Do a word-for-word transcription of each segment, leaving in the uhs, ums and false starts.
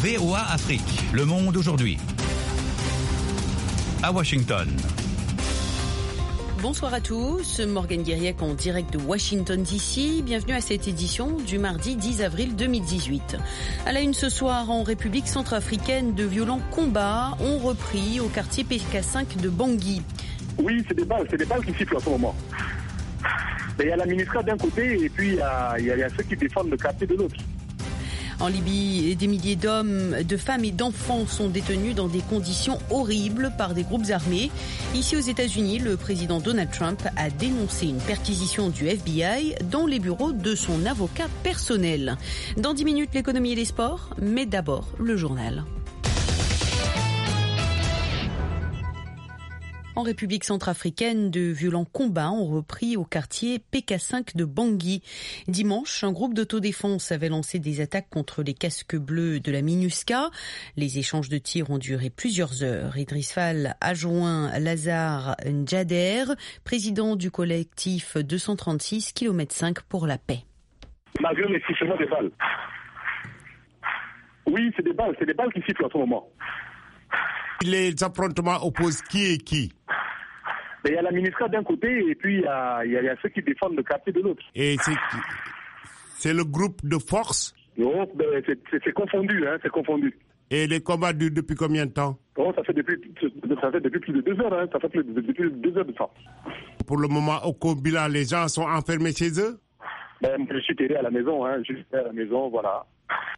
V O A Afrique. Le monde aujourd'hui. À Washington. Bonsoir à tous, Morgane Guiriec en direct de Washington D C. Bienvenue à cette édition du mardi dix avril deux mille dix-huit. À la une ce soir, en République centrafricaine, de violents combats ont repris au quartier P K cinq de Bangui. Oui, c'est des balles, c'est des balles qui sifflent en ce moment. Il y a la ministre d'un côté et puis il y a, il y a ceux qui défendent le quartier de l'autre. En Libye, des milliers d'hommes, de femmes et d'enfants sont détenus dans des conditions horribles par des groupes armés. Ici aux États-Unis, le président Donald Trump a dénoncé une perquisition du F B I dans les bureaux de son avocat personnel. Dans dix minutes, l'économie et les sports, mais d'abord le journal. En République centrafricaine, de violents combats ont repris au quartier P K cinq de Bangui. Dimanche, un groupe d'autodéfense avait lancé des attaques contre les casques bleus de la MINUSCA. Les échanges de tirs ont duré plusieurs heures. Idriss Fall a joint Lazare Ndjader, président du collectif deux cent trente-six kilomètres cinq pour la paix. Malgré les sifflements des balles. Oui, c'est des balles, c'est des balles qui sifflent en ce moment. Les affrontements opposent qui et qui? Il y a la ministre d'un côté et puis il y a, il y a ceux qui défendent le quartier de l'autre. Et c'est, c'est le groupe de force? Non, ben c'est, c'est, c'est confondu, hein, c'est confondu. Et les combats durent depuis combien de temps? Oh, ça fait depuis, ça fait depuis plus de deux heures, hein, ça fait plus de, depuis deux heures de temps. Pour le moment, au Kobila, les gens sont enfermés chez eux? Ben, je suis terré à la maison, hein, je suis terré à la maison, voilà.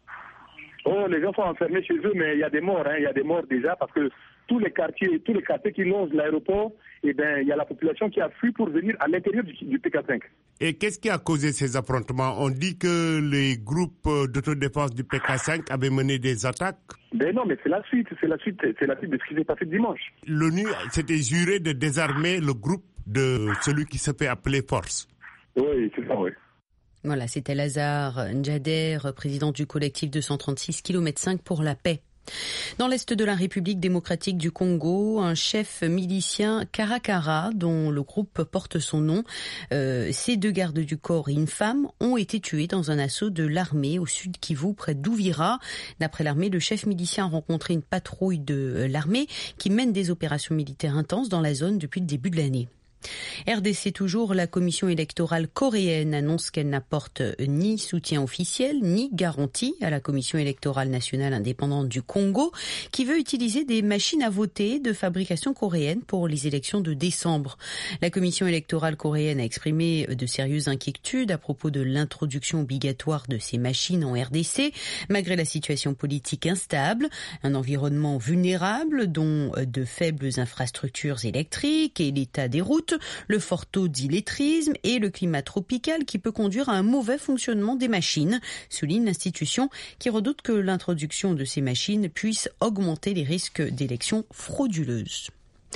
Oh, les gens sont enfermés chez eux, mais il y a des morts, hein, il y a des morts déjà parce que tous les quartiers, tous les quartiers qui longent l'aéroport, eh ben, il y a la population qui a fui pour venir à l'intérieur du, du P K cinq. Et qu'est-ce qui a causé ces affrontements? On dit que les groupes d'autodéfense du P K cinq avaient mené des attaques. Ben non, mais c'est la suite, c'est la suite, c'est la suite de ce qui s'est passé dimanche. L'ONU s'était juré de désarmer le groupe de celui qui se fait appeler Force. Oui, c'est ça, oui. Voilà, c'était Lazare Ndjader, président du collectif deux cent trente-six kilomètres cinq pour la paix. Dans l'est de la République démocratique du Congo, un chef milicien Karakara, dont le groupe porte son nom, euh, ses deux gardes du corps et une femme ont été tués dans un assaut de l'armée au sud Kivu, près d'Ouvira. D'après l'armée, le chef milicien a rencontré une patrouille de l'armée qui mène des opérations militaires intenses dans la zone depuis le début de l'année. R D C toujours, la commission électorale coréenne annonce qu'elle n'apporte ni soutien officiel ni garantie à la commission électorale nationale indépendante du Congo qui veut utiliser des machines à voter de fabrication coréenne pour les élections de décembre. La commission électorale coréenne a exprimé de sérieuses inquiétudes à propos de l'introduction obligatoire de ces machines en R D C, malgré la situation politique instable, un environnement vulnérable dont de faibles infrastructures électriques et l'état des routes, le fort taux d'illettrisme et le climat tropical qui peut conduire à un mauvais fonctionnement des machines, souligne l'institution qui redoute que l'introduction de ces machines puisse augmenter les risques d'élections frauduleuses.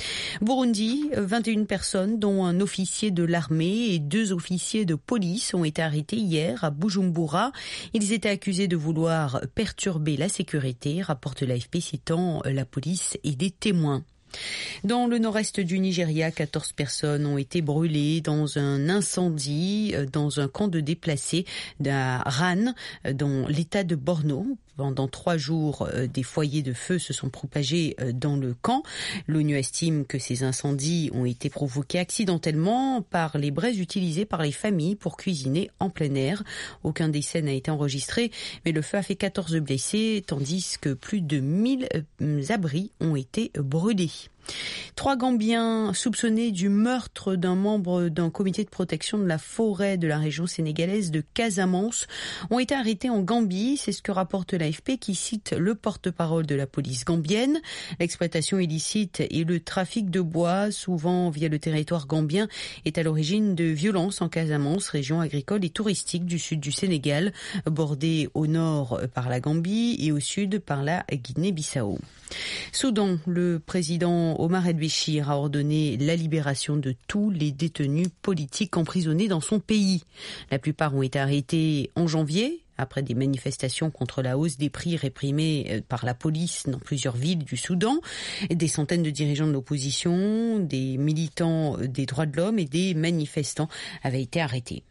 Burundi, vingt et une personnes, dont un officier de l'armée et deux officiers de police, ont été arrêtés hier à Bujumbura. Ils étaient accusés de vouloir perturber la sécurité, rapporte l'A F P citant la police et des témoins. Dans le nord-est du Nigeria, quatorze personnes ont été brûlées dans un incendie dans un camp de déplacés à Ran, dans l'état de Borno. Pendant trois jours, des foyers de feu se sont propagés dans le camp. L'ONU estime que ces incendies ont été provoqués accidentellement par les braises utilisées par les familles pour cuisiner en plein air. Aucun décès n'a été enregistré, mais le feu a fait quatorze blessés, tandis que plus de mille abris ont été brûlés. Trois Gambiens soupçonnés du meurtre d'un membre d'un comité de protection de la forêt de la région sénégalaise de Casamance ont été arrêtés en Gambie. C'est ce que rapporte l'A F P qui cite le porte-parole de la police gambienne. L'exploitation illicite et le trafic de bois, souvent via le territoire gambien, est à l'origine de violences en Casamance, région agricole et touristique du sud du Sénégal, bordée au nord par la Gambie et au sud par la Guinée-Bissau. Soudan, le président Omar el-Béchir a ordonné la libération de tous les détenus politiques emprisonnés dans son pays. La plupart ont été arrêtés en janvier, après des manifestations contre la hausse des prix réprimées par la police dans plusieurs villes du Soudan. Des centaines de dirigeants de l'opposition, des militants des droits de l'homme et des manifestants avaient été arrêtés.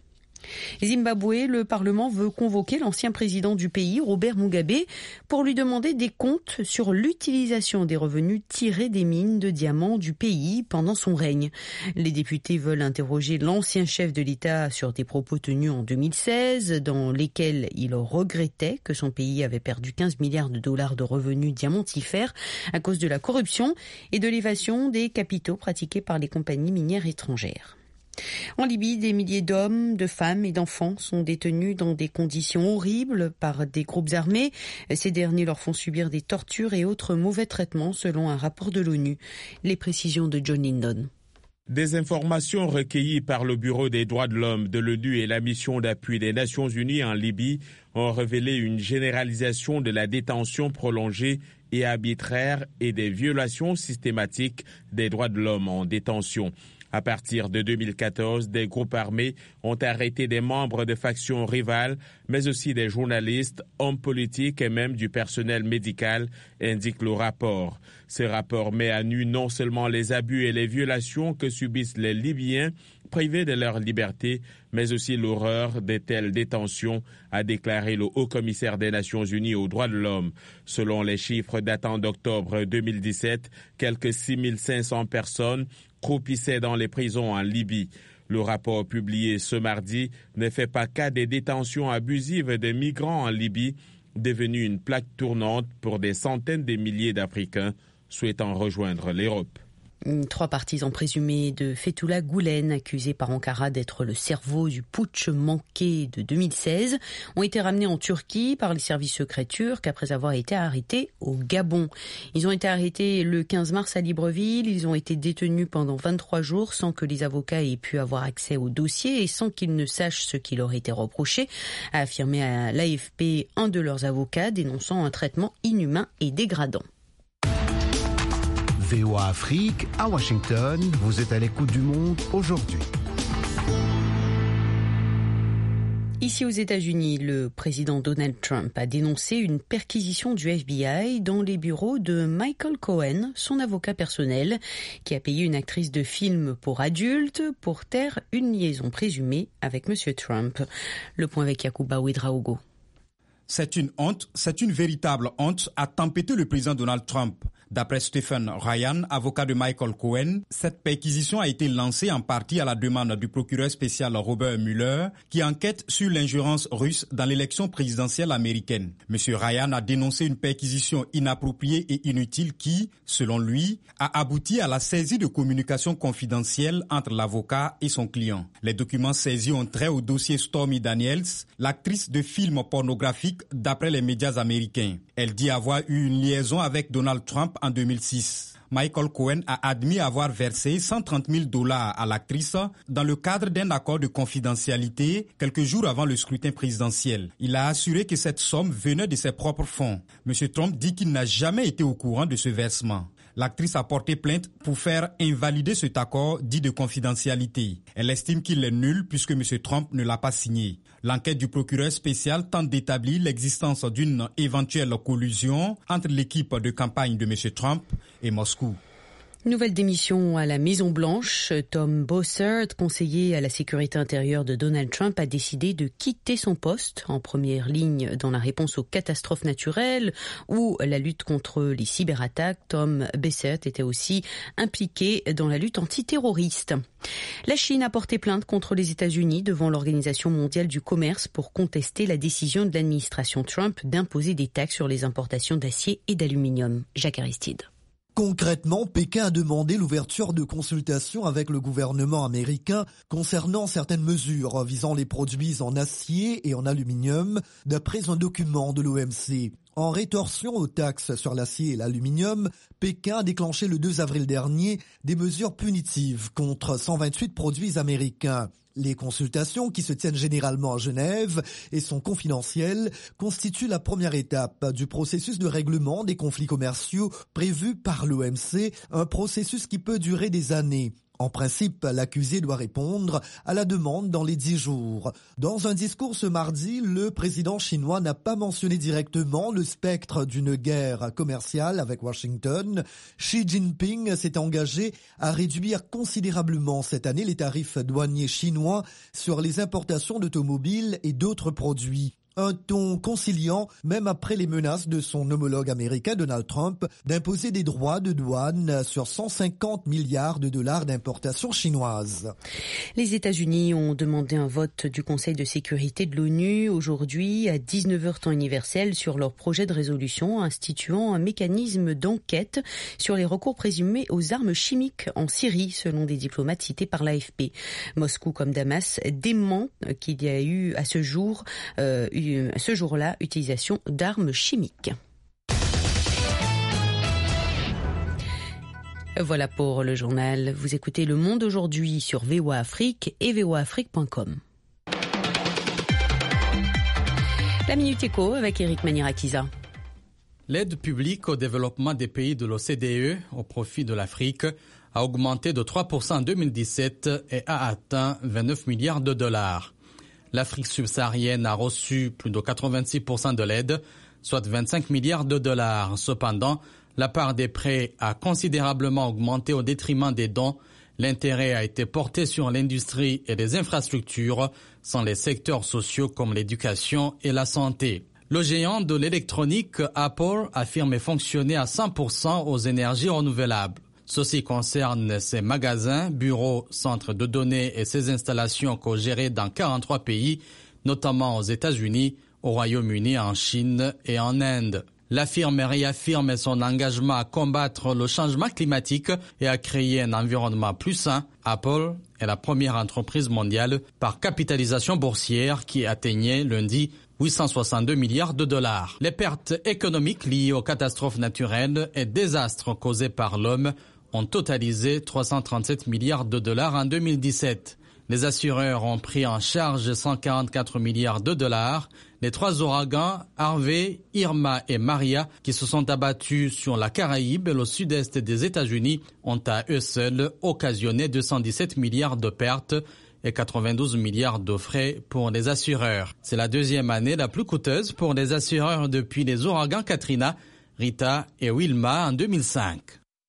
Zimbabwe, le Parlement veut convoquer l'ancien président du pays, Robert Mugabe, pour lui demander des comptes sur l'utilisation des revenus tirés des mines de diamants du pays pendant son règne. Les députés veulent interroger l'ancien chef de l'État sur des propos tenus en deux mille seize, dans lesquels il regrettait que son pays avait perdu quinze milliards de dollars de revenus diamantifères à cause de la corruption et de l'évasion des capitaux pratiqués par les compagnies minières étrangères. En Libye, des milliers d'hommes, de femmes et d'enfants sont détenus dans des conditions horribles par des groupes armés. Ces derniers leur font subir des tortures et autres mauvais traitements selon un rapport de l'ONU. Les précisions de John Lindon. Des informations recueillies par le Bureau des droits de l'homme de l'ONU et la mission d'appui des Nations Unies en Libye ont révélé une généralisation de la détention prolongée et arbitraire et des violations systématiques des droits de l'homme en détention. À partir de deux mille quatorze, des groupes armés ont arrêté des membres de factions rivales, mais aussi des journalistes, hommes politiques et même du personnel médical, indique le rapport. Ce rapport met à nu non seulement les abus et les violations que subissent les Libyens, privés de leur liberté, mais aussi l'horreur de telles détentions, a déclaré le haut-commissaire des Nations Unies aux droits de l'homme. Selon les chiffres datant d'octobre deux mille dix-sept, quelques six mille cinq cents personnes croupissaient dans les prisons en Libye. Le rapport publié ce mardi ne fait pas cas des détentions abusives de migrants en Libye, devenue une plaque tournante pour des centaines de milliers d'Africains souhaitant rejoindre l'Europe. Trois partisans présumés de Fethullah Gülen, accusés par Ankara d'être le cerveau du putsch manqué de deux mille seize, ont été ramenés en Turquie par les services secrets turcs après avoir été arrêtés au Gabon. Ils ont été arrêtés le quinze mars à Libreville. Ils ont été détenus pendant vingt-trois jours sans que les avocats aient pu avoir accès au dossier et sans qu'ils ne sachent ce qui leur était reproché, a affirmé à l'A F P un de leurs avocats, dénonçant un traitement inhumain et dégradant. V O A Afrique, à Washington, vous êtes à l'écoute du monde aujourd'hui. Ici aux États-Unis, le président Donald Trump a dénoncé une perquisition du F B I dans les bureaux de Michael Cohen, son avocat personnel, qui a payé une actrice de film pour adultes pour taire une liaison présumée avec M. Trump. Le point avec Yacouba Ouedraogo. C'est une honte, c'est une véritable honte, a tempêté le président Donald Trump. D'après Stephen Ryan, avocat de Michael Cohen, cette perquisition a été lancée en partie à la demande du procureur spécial Robert Mueller, qui enquête sur l'ingérence russe dans l'élection présidentielle américaine. Monsieur Ryan a dénoncé une perquisition inappropriée et inutile qui, selon lui, a abouti à la saisie de communications confidentielles entre l'avocat et son client. Les documents saisis ont trait au dossier Stormy Daniels, l'actrice de films pornographiques d'après les médias américains. Elle dit avoir eu une liaison avec Donald Trump en deux mille six. Michael Cohen a admis avoir versé cent trente mille dollars à l'actrice dans le cadre d'un accord de confidentialité quelques jours avant le scrutin présidentiel. Il a assuré que cette somme venait de ses propres fonds. M. Trump dit qu'il n'a jamais été au courant de ce versement. L'actrice a porté plainte pour faire invalider cet accord dit de confidentialité. Elle estime qu'il est nul puisque M. Trump ne l'a pas signé. L'enquête du procureur spécial tente d'établir l'existence d'une éventuelle collusion entre l'équipe de campagne de M. Trump et Moscou. Nouvelle démission à la Maison-Blanche. Tom Bossert, conseiller à la sécurité intérieure de Donald Trump, a décidé de quitter son poste en première ligne dans la réponse aux catastrophes naturelles ou la lutte contre les cyberattaques. Tom Bossert était aussi impliqué dans la lutte antiterroriste. La Chine a porté plainte contre les États-Unis devant l'Organisation mondiale du commerce pour contester la décision de l'administration Trump d'imposer des taxes sur les importations d'acier et d'aluminium. Jacques Aristide. Concrètement, Pékin a demandé l'ouverture de consultations avec le gouvernement américain concernant certaines mesures visant les produits en acier et en aluminium, d'après un document de l'O M C. En rétorsion aux taxes sur l'acier et l'aluminium, Pékin a déclenché le deux avril dernier des mesures punitives contre cent vingt-huit produits américains. Les consultations, qui se tiennent généralement à Genève et sont confidentielles, constituent la première étape du processus de règlement des conflits commerciaux prévu par l'O M C, un processus qui peut durer des années. En principe, l'accusé doit répondre à la demande dans les dix jours. Dans un discours ce mardi, le président chinois n'a pas mentionné directement le spectre d'une guerre commerciale avec Washington. Xi Jinping s'est engagé à réduire considérablement cette année les tarifs douaniers chinois sur les importations d'automobiles et d'autres produits. Un ton conciliant, même après les menaces de son homologue américain Donald Trump d'imposer des droits de douane sur cent cinquante milliards de dollars d'importations chinoises. Les États-Unis ont demandé un vote du Conseil de sécurité de l'ONU aujourd'hui à dix-neuf heures temps universel sur leur projet de résolution instituant un mécanisme d'enquête sur les recours présumés aux armes chimiques en Syrie, selon des diplomates cités par l'A F P. Moscou comme Damas dément qu'il y a eu à ce jour euh, ce jour-là, utilisation d'armes chimiques. Voilà pour le journal. Vous écoutez Le Monde aujourd'hui sur V O A Afrique et v o a afrique point com. La Minute Éco avec Eric Manirakiza. L'aide publique au développement des pays de l'O C D E au profit de l'Afrique a augmenté de trois pour cent en deux mille dix-sept et a atteint vingt-neuf milliards de dollars. L'Afrique subsaharienne a reçu plus de quatre-vingt-six pour cent de l'aide, soit vingt-cinq milliards de dollars. Cependant, la part des prêts a considérablement augmenté au détriment des dons. L'intérêt a été porté sur l'industrie et les infrastructures, sans les secteurs sociaux comme l'éducation et la santé. Le géant de l'électronique Apple affirme fonctionner à cent pour cent aux énergies renouvelables. Ceci concerne ses magasins, bureaux, centres de données et ses installations co-gérées dans quarante-trois pays, notamment aux États-Unis, au Royaume-Uni, en Chine et en Inde. La firme réaffirme son engagement à combattre le changement climatique et à créer un environnement plus sain. Apple est la première entreprise mondiale par capitalisation boursière qui atteignait lundi huit cent soixante-deux milliards de dollars. Les pertes économiques liées aux catastrophes naturelles et désastres causés par l'homme ont totalisé trois cent trente-sept milliards de dollars en deux mille dix-sept. Les assureurs ont pris en charge cent quarante-quatre milliards de dollars. Les trois ouragans, Harvey, Irma et Maria, qui se sont abattus sur la Caraïbe et le sud-est des États-Unis, ont à eux seuls occasionné deux cent dix-sept milliards de pertes et quatre-vingt-douze milliards de frais pour les assureurs. C'est la deuxième année la plus coûteuse pour les assureurs depuis les ouragans Katrina, Rita et Wilma en deux mille cinq.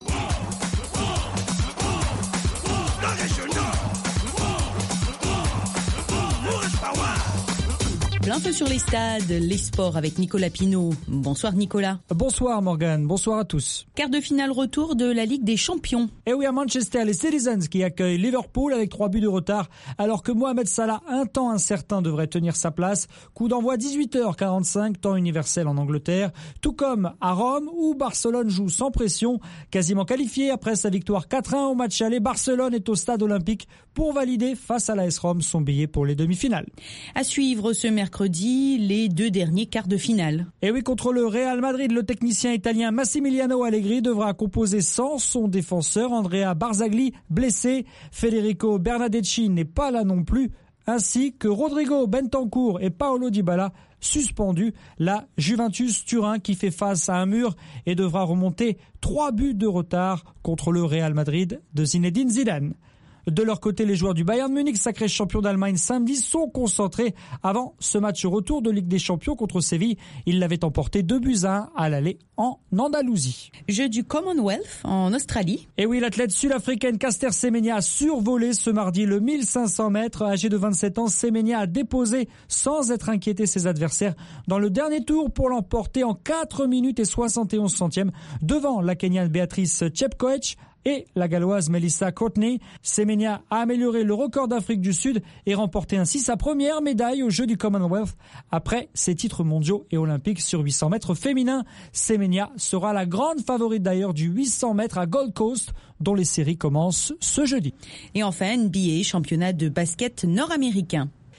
Plein feu sur les stades, les sports avec Nicolas Pinault. Bonsoir Nicolas. Bonsoir Morgane, bonsoir à tous. Quart de finale retour de la Ligue des Champions. Et oui, à Manchester, les Citizens qui accueillent Liverpool avec trois buts de retard, alors que Mohamed Salah, un temps incertain, devrait tenir sa place. Coup d'envoi dix-huit heures quarante-cinq, temps universel en Angleterre. Tout comme à Rome, où Barcelone joue sans pression. Quasiment qualifié après sa victoire quatre un au match aller, Barcelone est au stade olympique pour valider face à l'A S Rome son billet pour les demi-finales. À suivre ce mercredi. Mercredi, les deux derniers quarts de finale. Et oui, contre le Real Madrid, le technicien italien Massimiliano Allegri devra composer sans son défenseur Andrea Barzagli, blessé. Federico Bernardeschi n'est pas là non plus, ainsi que Rodrigo Bentancur et Paolo Dybala, suspendus. La Juventus Turin qui fait face à un mur et devra remonter trois buts de retard contre le Real Madrid de Zinedine Zidane. De leur côté, les joueurs du Bayern Munich, sacré champion d'Allemagne samedi, sont concentrés avant ce match retour de Ligue des Champions contre Séville. Ils l'avaient emporté deux buts à un à l'aller en Andalousie. Jeu du Commonwealth en Australie. Et oui, l'athlète sud-africaine Caster Semenya a survolé ce mardi le mille cinq cents mètres. Âgé de vingt-sept ans, Semenya a déposé sans être inquiété ses adversaires dans le dernier tour pour l'emporter en quatre minutes et soixante et onze centièmes devant la Kenyane Béatrice Chepkoech et la Galloise Melissa Courtney. Semenya a amélioré le record d'Afrique du Sud et remporté ainsi sa première médaille aux Jeux du Commonwealth après ses titres mondiaux et olympiques sur huit cents mètres féminins. Semenya sera la grande favorite d'ailleurs du huit cents mètres à Gold Coast dont les séries commencent ce jeudi. Et enfin, N B A, championnat de basket nord-américain.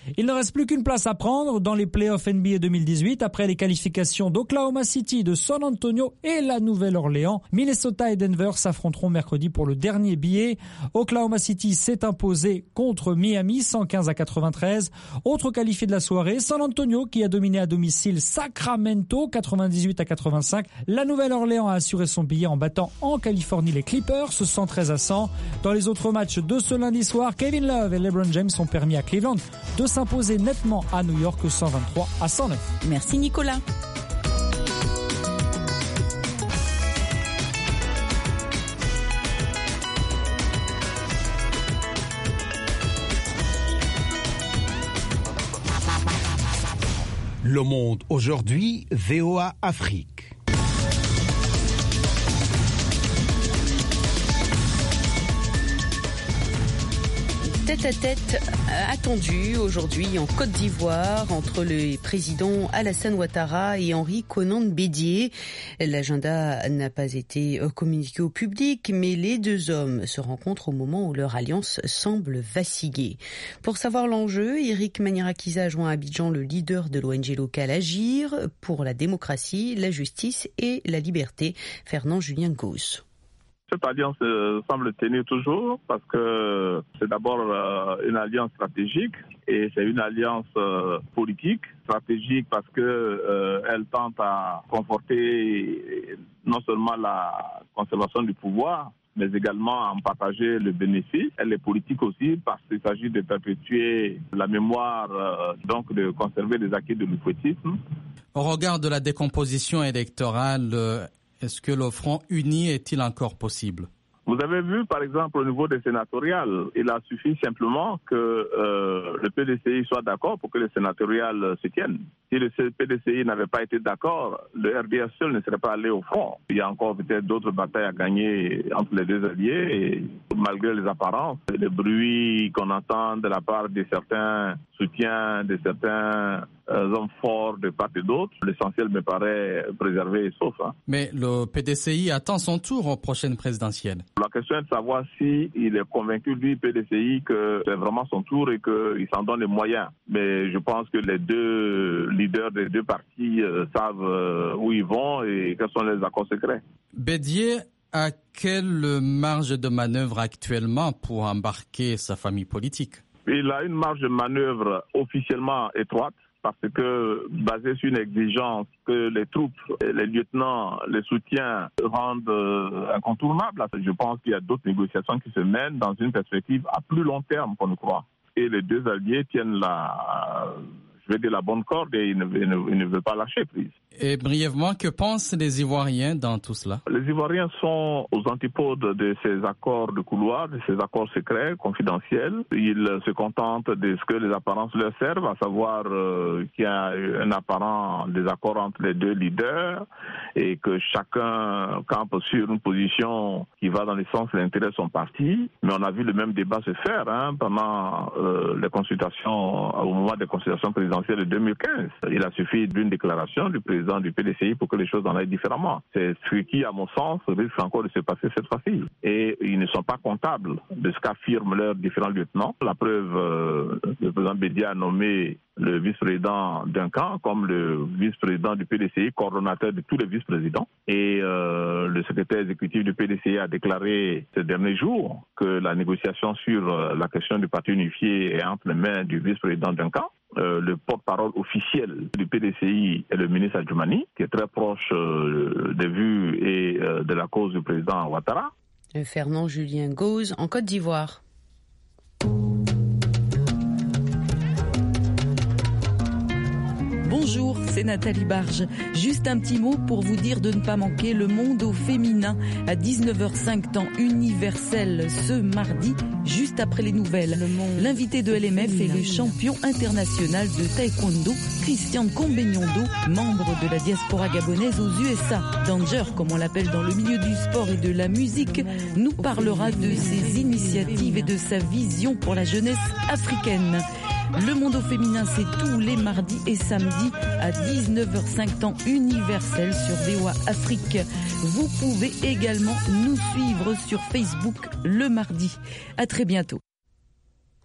Il ne reste plus qu'une place à prendre dans les playoffs N B A deux mille dix-huit après les qualifications d'Oklahoma City, de San Antonio et la Nouvelle-Orléans. Minnesota et Denver s'affronteront mercredi pour le dernier billet. Oklahoma City s'est imposé contre Miami cent quinze à quatre-vingt-treize. Autre qualifié de la soirée, San Antonio qui a dominé à domicile Sacramento quatre-vingt-dix-huit à quatre-vingt-cinq. La Nouvelle-Orléans a assuré son billet en battant en Californie les Clippers cent treize à cent. Dans les autres matchs de ce lundi soir, Kevin Love et LeBron James ont permis à Cleveland de s'imposer nettement à New York cent vingt-trois à cent neuf. Merci Nicolas. Le Monde aujourd'hui, V O A Afrique. Tête-à-tête attendu aujourd'hui en Côte d'Ivoire entre le président Alassane Ouattara et Henri Konan Bédié. L'agenda n'a pas été communiqué au public, mais les deux hommes se rencontrent au moment où leur alliance semble vaciller. Pour savoir l'enjeu, Eric Maniarakiza a joint à Abidjan le leader de l'O N G locale Agir pour la démocratie, la justice et la liberté, Fernand Julien Gauss. Cette alliance euh, semble tenir toujours parce que c'est d'abord euh, une alliance stratégique et c'est une alliance euh, politique. Stratégique parce que euh, elle tente à conforter non seulement la conservation du pouvoir, mais également à en partager le bénéfice. Elle est politique aussi parce qu'il s'agit de perpétuer la mémoire, euh, donc de conserver les acquis de l'oufouettisme. Au regard de la décomposition électorale, euh... est-ce que le Front uni est-il encore possible? Vous avez vu, par exemple, au niveau des sénatoriales, il a suffi simplement que euh, le P D C I soit d'accord pour que les sénatoriales se tiennent. Si le P D C I n'avait pas été d'accord, le R D S seul ne serait pas allé au front. Il y a encore peut-être d'autres batailles à gagner entre les deux alliés, et malgré les apparences, le bruit qu'on entend de la part de certains soutiens, de certains euh, hommes forts de part et d'autre, l'essentiel me paraît préservé et sauf. Hein. Mais le P D C I attend son tour aux prochaines présidentielles. La question est de savoir s'il est convaincu, lui, P D C I, que c'est vraiment son tour et qu'il s'en donne les moyens. Mais je pense que les deux leaders des deux partis euh, savent euh, où ils vont et quels sont les accords secrets. Bédié a quelle marge de manœuvre actuellement pour embarquer sa famille politique? Il a une marge de manœuvre officiellement étroite, parce que, basé sur une exigence que les troupes, les lieutenants, les soutiens rendent euh, incontournables, je pense qu'il y a d'autres négociations qui se mènent dans une perspective à plus long terme qu'on ne croit. Et les deux alliés tiennent la, je vais dire, la bonne corde et ils ne, ils ne, ils ne veulent pas lâcher prise. Et brièvement, que pensent les Ivoiriens dans tout cela? Les Ivoiriens sont aux antipodes de ces accords de couloir, de ces accords secrets, confidentiels. Ils se contentent de ce que les apparences leur servent, à savoir euh, qu'il y a un apparent désaccord entre les deux leaders et que chacun campe sur une position qui va dans le sens de l'intérêt de son parti. Mais on a vu le même débat se faire hein, pendant euh, les consultations, au moment des consultations présidentielles de deux mille quinze. Il a suffi d'une déclaration du président du P D C I pour que les choses en aillent différemment. C'est ce qui, à mon sens, risque encore de se passer cette fois-ci. Et ils ne sont pas comptables de ce qu'affirment leurs différents lieutenants. La preuve, euh, le président Bédié a nommé le vice-président d'un camp comme le vice-président du P D C I, coordonnateur de tous les vice-présidents. Et euh, le secrétaire exécutif du P D C I a déclaré ces derniers jours que la négociation sur euh, la question du parti unifié est entre les mains du vice-président d'un camp. Euh, le porte-parole officiel du P D C I est le ministre Adjoumani, qui est très proche euh, des vues et euh, de la cause du président Ouattara. Fernand Julien Gauze en Côte d'Ivoire. Bonjour, c'est Nathalie Barge. Juste un petit mot pour vous dire de ne pas manquer Le Monde au féminin à dix-neuf heures cinq temps universel ce mardi, juste après les nouvelles. L'invité de L M F est le champion international de taekwondo, Christian Combegnondo, membre de la diaspora gabonaise aux U S A. Danger, comme on l'appelle dans le milieu du sport et de la musique, nous parlera de ses initiatives et de sa vision pour la jeunesse africaine. Le Monde au féminin, c'est tous les mardis et samedis à dix-neuf heures cinq temps universel sur V O A Afrique. Vous pouvez également nous suivre sur Facebook le mardi. À très bientôt.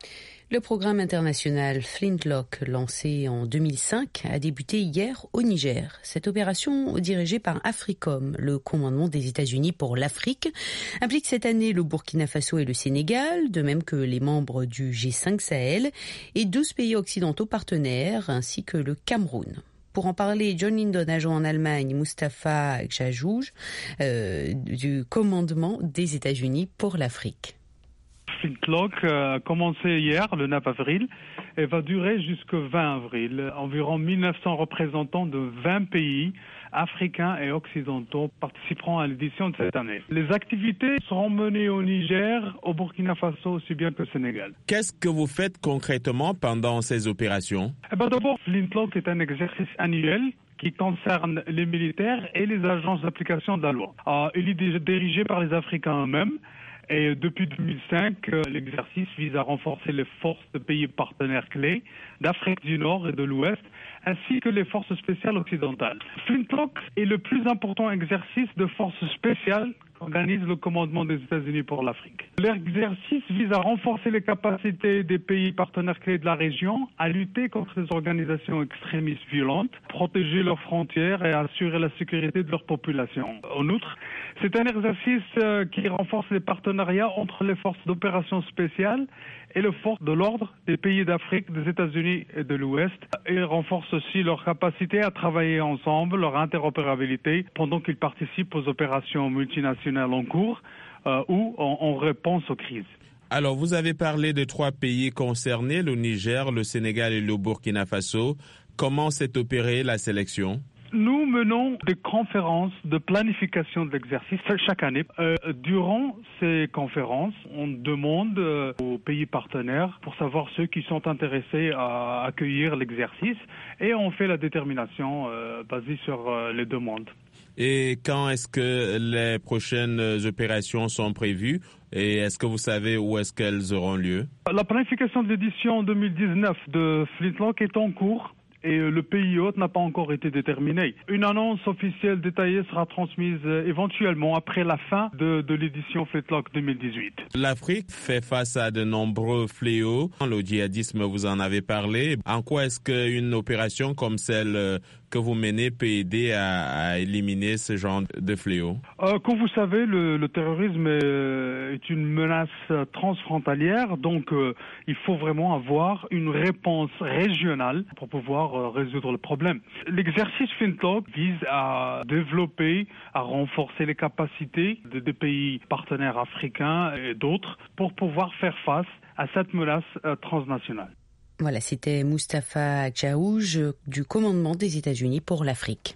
Le programme international Flintlock, lancé en deux mille cinq, a débuté hier au Niger. Cette opération, dirigée par AFRICOM, le commandement des États-Unis pour l'Afrique, implique cette année le Burkina Faso et le Sénégal, de même que les membres du G cinq Sahel et douze pays occidentaux partenaires, ainsi que le Cameroun. Pour en parler, John Lindon, agent en Allemagne, Mustapha Djadjouj, euh, du commandement des États-Unis pour l'Afrique. Flintlock a commencé hier, le neuf avril, et va durer jusqu'au vingt avril. Environ mille neuf cents représentants de vingt pays africains et occidentaux participeront à l'édition de cette année. Les activités seront menées au Niger, au Burkina Faso aussi bien qu'au Sénégal. Qu'est-ce que vous faites concrètement pendant ces opérations ? Eh ben d'abord, Flintlock est un exercice annuel qui concerne les militaires et les agences d'application de la loi. Euh, il est dirigé par les Africains eux-mêmes. Et depuis deux mille cinq, l'exercice vise à renforcer les forces de pays partenaires clés d'Afrique du Nord et de l'Ouest, ainsi que les forces spéciales occidentales. Flintlock est le plus important exercice de forces spéciales qu'organise le commandement des États-Unis pour l'Afrique. L'exercice vise à renforcer les capacités des pays partenaires clés de la région à lutter contre les organisations extrémistes violentes, protéger leurs frontières et assurer la sécurité de leur population. En outre, c'est un exercice qui renforce les partenariats entre les forces d'opération spéciales et les forces de l'ordre des pays d'Afrique, des États-Unis et de l'Ouest. Il renforce aussi leur capacité à travailler ensemble, leur interopérabilité, pendant qu'ils participent aux opérations multinationales en cours euh, ou en, en réponse aux crises. Alors, vous avez parlé de trois pays concernés, le Niger, le Sénégal et le Burkina Faso. Comment s'est opérée la sélection ? Nous menons des conférences de planification de l'exercice chaque année. Euh, durant ces conférences, on demande euh, aux pays partenaires pour savoir ceux qui sont intéressés à accueillir l'exercice et on fait la détermination euh, basée sur euh, les demandes. Et quand est-ce que les prochaines opérations sont prévues et est-ce que vous savez où est-ce qu'elles auront lieu? La planification de l'édition deux mille dix-neuf de Flintlock est en cours. Et le pays hôte n'a pas encore été déterminé. Une annonce officielle détaillée sera transmise éventuellement après la fin de, de l'édition Flintlock deux mille dix-huit. L'Afrique fait face à de nombreux fléaux. Le djihadisme, vous en avez parlé. En quoi est-ce qu'une opération comme celle que vous menez peut aider à, à éliminer ce genre de fléaux? euh, Comme vous savez, le, le terrorisme est, est une menace transfrontalière. Donc, euh, il faut vraiment avoir une réponse régionale pour pouvoir résoudre le problème. L'exercice Flintlock vise à développer, à renforcer les capacités de, des pays partenaires africains et d'autres pour pouvoir faire face à cette menace euh, transnationale. Voilà, c'était Mustapha Djadjouj du commandement des États-Unis pour l'Afrique.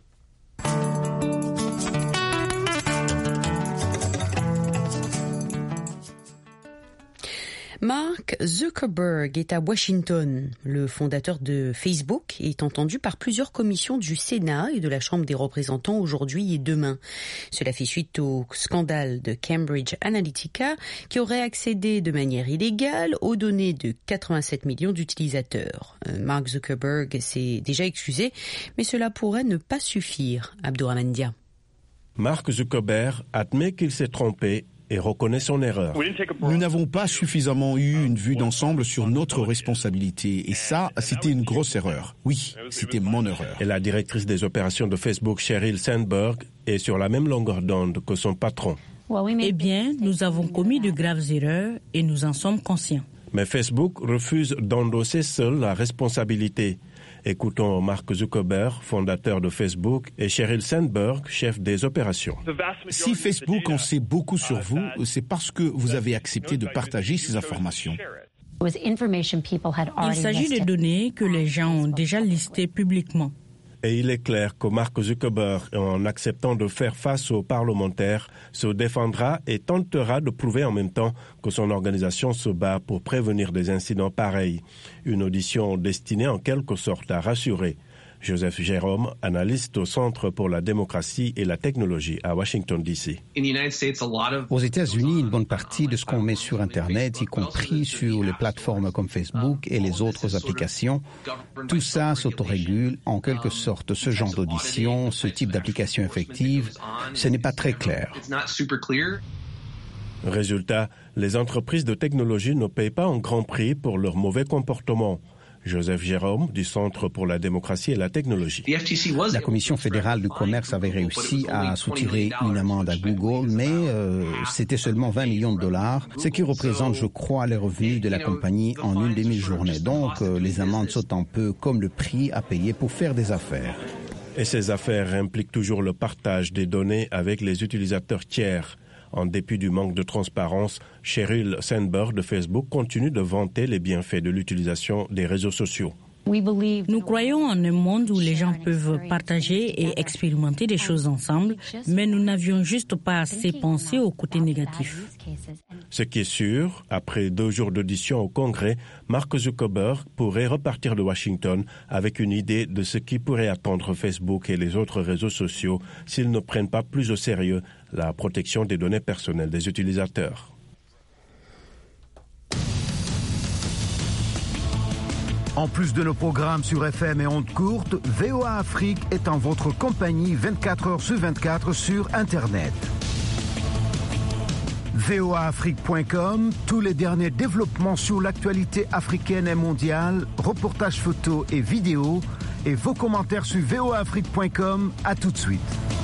Mark Zuckerberg est à Washington. Le fondateur de Facebook est entendu par plusieurs commissions du Sénat et de la Chambre des représentants aujourd'hui et demain. Cela fait suite au scandale de Cambridge Analytica qui aurait accédé de manière illégale aux données de quatre-vingt-sept millions d'utilisateurs. Mark Zuckerberg s'est déjà excusé, mais cela pourrait ne pas suffire. Abdourahmane Dia. Mark Zuckerberg admet qu'il s'est trompé et reconnaît son erreur. Nous n'avons pas suffisamment eu une vue d'ensemble sur notre responsabilité. Et ça, c'était une grosse erreur. Oui, c'était mon erreur. Et la directrice des opérations de Facebook, Sheryl Sandberg, est sur la même longueur d'onde que son patron. Eh bien, nous avons commis de graves erreurs et nous en sommes conscients. Mais Facebook refuse d'endosser seul la responsabilité. Écoutons Mark Zuckerberg, fondateur de Facebook, et Sheryl Sandberg, chef des opérations. Si Facebook en sait beaucoup sur vous, c'est parce que vous avez accepté de partager ces informations. Il s'agit de données que les gens ont déjà listées publiquement. Et il est clair que Mark Zuckerberg, en acceptant de faire face aux parlementaires, se défendra et tentera de prouver en même temps que son organisation se bat pour prévenir des incidents pareils. Une audition destinée en quelque sorte à rassurer. Joseph Jérôme, analyste au Centre pour la démocratie et la technologie à Washington, D C. Aux États-Unis, une bonne partie de ce qu'on met sur Internet, y compris sur les plateformes comme Facebook et les autres applications, tout ça s'autorégule. En quelque sorte, ce genre d'audition, ce type d'application effective, ce n'est pas très clair. Résultat, les entreprises de technologie ne payent pas un grand prix pour leur mauvais comportement. Joseph Jérôme, du Centre pour la démocratie et la technologie. La Commission fédérale du commerce avait réussi à soutirer une amende à Google, mais euh, c'était seulement vingt millions de dollars, ce qui représente, je crois, les revenus de la compagnie en une demi-journée. Donc, euh, les amendes sont un peu comme le prix à payer pour faire des affaires. Et ces affaires impliquent toujours le partage des données avec les utilisateurs tiers. En dépit du manque de transparence, Sheryl Sandberg de Facebook continue de vanter les bienfaits de l'utilisation des réseaux sociaux. Nous croyons en un monde où les gens peuvent partager et expérimenter des choses ensemble, mais nous n'avions juste pas assez pensé au côté négatif. Ce qui est sûr, après deux jours d'audition au Congrès, Mark Zuckerberg pourrait repartir de Washington avec une idée de ce qui pourrait attendre Facebook et les autres réseaux sociaux s'ils ne prennent pas plus au sérieux la protection des données personnelles des utilisateurs. En plus de nos programmes sur F M et ondes courtes, V O A Afrique est en votre compagnie vingt-quatre heures sur vingt-quatre sur Internet. V O A Afrique point com, tous les derniers développements sur l'actualité africaine et mondiale, reportages photos et vidéos, et vos commentaires sur V O A Afrique point com. À tout de suite.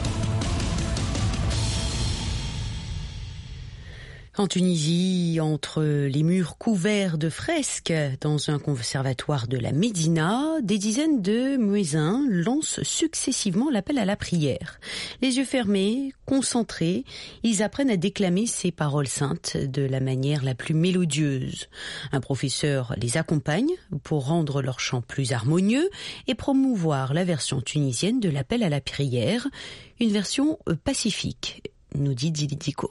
En Tunisie, entre les murs couverts de fresques dans un conservatoire de la Médina, des dizaines de muezzins lancent successivement l'appel à la prière. Les yeux fermés, concentrés, ils apprennent à déclamer ces paroles saintes de la manière la plus mélodieuse. Un professeur les accompagne pour rendre leur chant plus harmonieux et promouvoir la version tunisienne de l'appel à la prière, une version pacifique, nous dit Dilidico.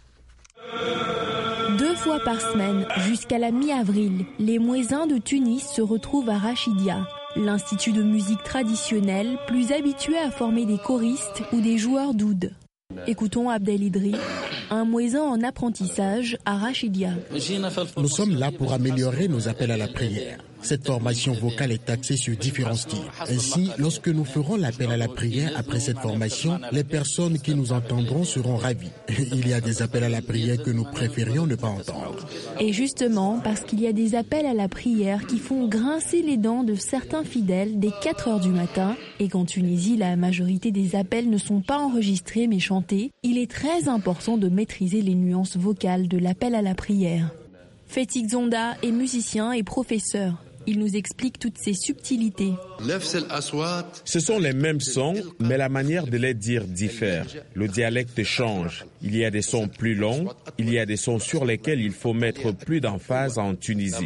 Deux fois par semaine, jusqu'à la mi-avril, les muezzins de Tunis se retrouvent à Rachidia, l'institut de musique traditionnelle plus habitué à former des choristes ou des joueurs d'oud. Écoutons Abdel Idri, un muezzin en apprentissage à Rachidia. Nous sommes là pour améliorer nos appels à la prière. Cette formation vocale est axée sur différents styles. Ainsi, lorsque nous ferons l'appel à la prière après cette formation, les personnes qui nous entendront seront ravies. Il y a des appels à la prière que nous préférions ne pas entendre. Et justement, parce qu'il y a des appels à la prière qui font grincer les dents de certains fidèles dès quatre heures du matin, et qu'en Tunisie, la majorité des appels ne sont pas enregistrés mais chantés, il est très important de maîtriser les nuances vocales de l'appel à la prière. Fetik Zonda est musicien et professeur. Il nous explique toutes ces subtilités. Ce sont les mêmes sons, mais la manière de les dire diffère. Le dialecte change. Il y a des sons plus longs, il y a des sons sur lesquels il faut mettre plus d'emphase en Tunisie.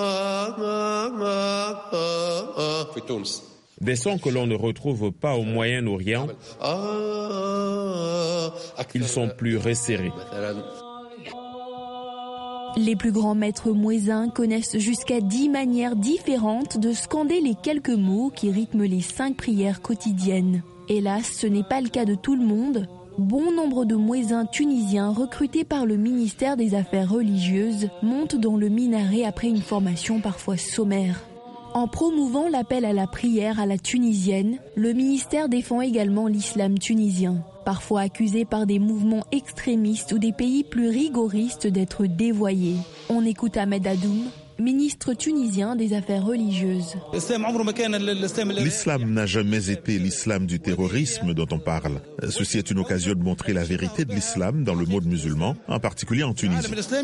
Des sons que l'on ne retrouve pas au Moyen-Orient. Ils sont plus resserrés. Les plus grands maîtres muezzins connaissent jusqu'à dix manières différentes de scander les quelques mots qui rythment les cinq prières quotidiennes. Hélas, ce n'est pas le cas de tout le monde. Bon nombre de muezzins tunisiens recrutés par le ministère des Affaires religieuses montent dans le minaret après une formation parfois sommaire. En promouvant l'appel à la prière à la tunisienne, le ministère défend également l'islam tunisien, parfois accusé par des mouvements extrémistes ou des pays plus rigoristes d'être dévoyés. On écoute Ahmed Adoum, ministre tunisien des Affaires religieuses. L'islam n'a jamais été l'islam du terrorisme dont on parle. Ceci est une occasion de montrer la vérité de l'islam dans le monde musulman, en particulier en Tunisie.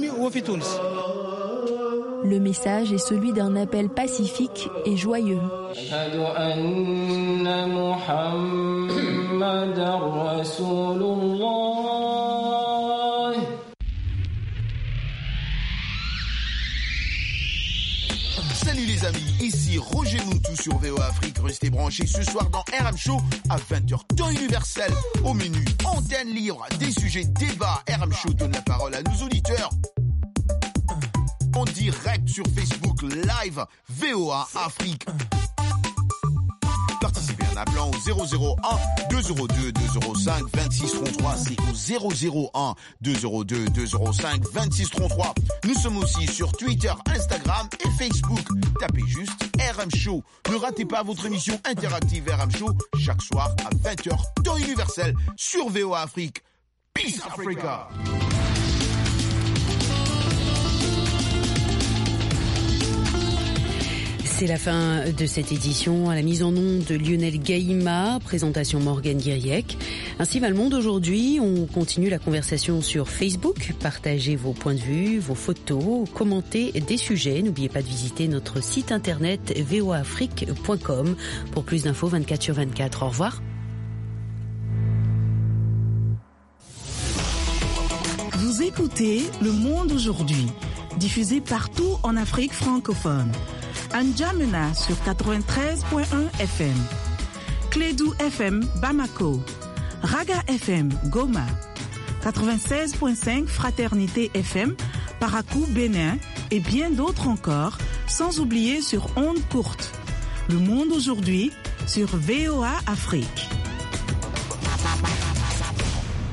Le message est celui d'un appel pacifique et joyeux. Salut les amis, ici Roger Moutou sur V O A Afrique. Restez branchés ce soir dans R M Show à vingt heures temps universel. Au menu, antenne libre, des sujets, débats. R M Show donne la parole à nos auditeurs. En direct sur Facebook Live, V O A Afrique. Participez en appelant au zéro zéro un deux zéro deux deux zéro cinq vingt-six trente-trois. C'est au zéro zéro un deux zéro deux deux zéro cinq vingt-six trente-trois. Nous sommes aussi sur Twitter, Instagram et Facebook. Tapez juste R M Show. Ne ratez pas votre émission interactive R M Show chaque soir à vingt heures temps universel sur V O A Afrique. Peace Africa. C'est la fin de cette édition. À la mise en onde de Lionel Gaïma, présentation Morgane Guiriec. Ainsi va le monde aujourd'hui. On continue la conversation sur Facebook. Partagez vos points de vue, vos photos, commentez des sujets. N'oubliez pas de visiter notre site internet v o a afrique point com pour plus d'infos vingt-quatre sur vingt-quatre. Au revoir. Vous écoutez Le Monde aujourd'hui, diffusé partout en Afrique francophone. N'Djamena sur quatre-vingt-treize point un F M, Clédou F M Bamako, Raga F M Goma, quatre-vingt-seize point cinq Fraternité F M Parakou Bénin et bien d'autres encore, sans oublier sur ondes courtes. Le Monde aujourd'hui sur V O A Afrique.